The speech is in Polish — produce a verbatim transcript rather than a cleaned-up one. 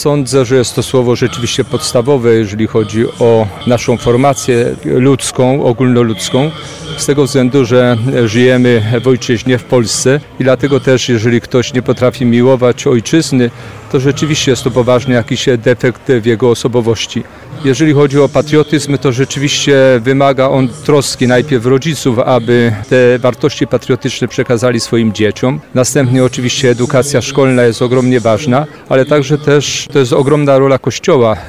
sądzę, że jest to słowo rzeczywiście podstawowe, jeżeli chodzi o naszą formację ludzką, ogólnoludzką. Z tego względu, że żyjemy w ojczyźnie, w Polsce i dlatego też, jeżeli ktoś nie potrafi miłować ojczyzny, to rzeczywiście jest to poważny jakiś defekt w jego osobowości. Jeżeli chodzi o patriotyzm, to rzeczywiście wymaga on troski najpierw rodziców, aby te wartości patriotyczne przekazali swoim dzieciom. Następnie oczywiście edukacja szkolna jest ogromnie ważna, ale także też to jest ogromna rola Kościoła